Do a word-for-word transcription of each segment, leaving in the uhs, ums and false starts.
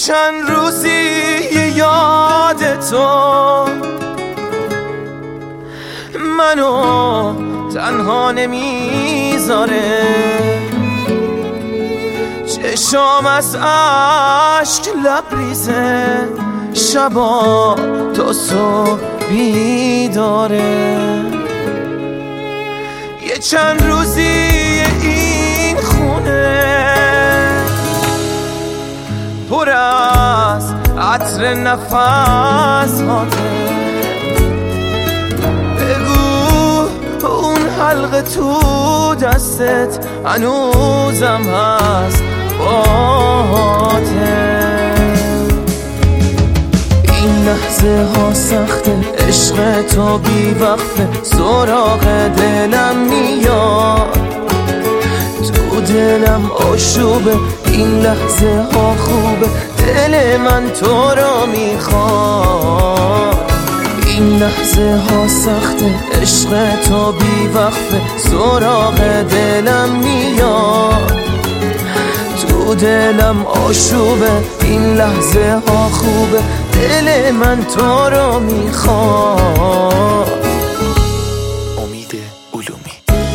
چند روزی یاد تو منو تنها نمیذاره، چشام از عشق لبریزه، شبا تا صبح بیداره. یه چند روزی این خونه پر از عطر نفس هاته، بگو اون حلقه تو دستت هنوزم هست باته. این لحظه ها سخته، عشق تو بی وقفه، سراغ دلم میاد، تو دلم آشوبه. این لحظه ها خوبه، دل من تو را میخواد. این لحظه ها سخته، عشق تو بی وقفه، سراغ دلم میاد، تو دلم آشوبه. این لحظه ها خوبه، دل من تو را میخواد. امید علومی.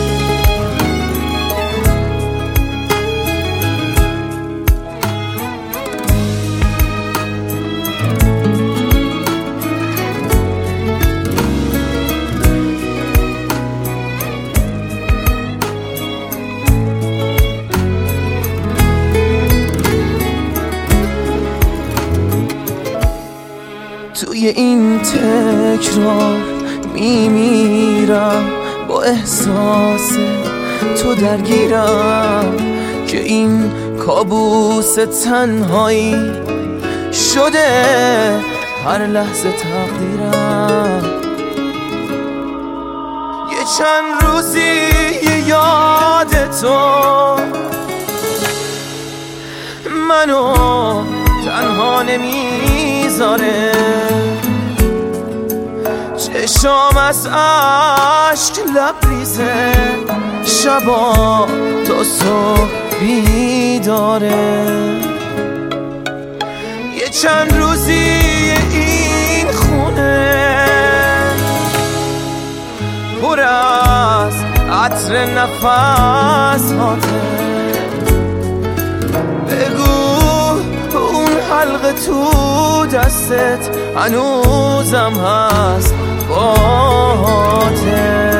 توی این تکرار میمیرم، با احساس تو درگیرم، که این کابوس تنهایی شده هر لحظه تقدیرم. یه چند روزی یاد تو منو تنها نمیذاره، چشام از عشق لبریزه، شبا تا صبح بیداره. یه چند روزی این خونه پر از عطر نفس هاته، بگو اون حلقه تو دستت هنوزم هست باته.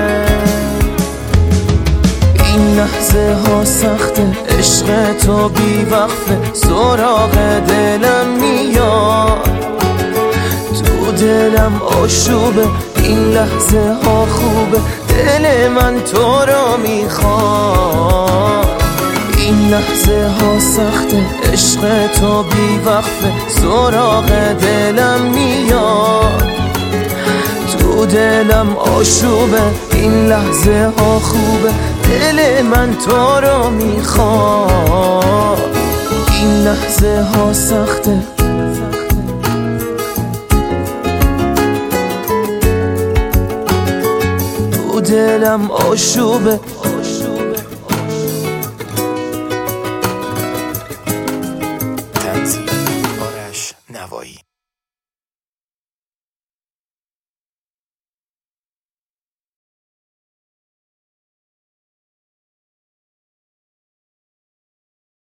این لحظه ها سخته، عشق تو بی وقفه، سراغ دلم میاد، تو دلم آشوبه. این لحظه ها خوبه، دل من تو را میخواد. این لحظه ها سخته، عشق تو بی وقفه، سراغ دلم میاد، تو دلم آشوبه. این لحظه ها خوبه، دل من تو را میخواد. این لحظه ها سخته، تو دلم آشوبه. تنظیم آرش نوایی.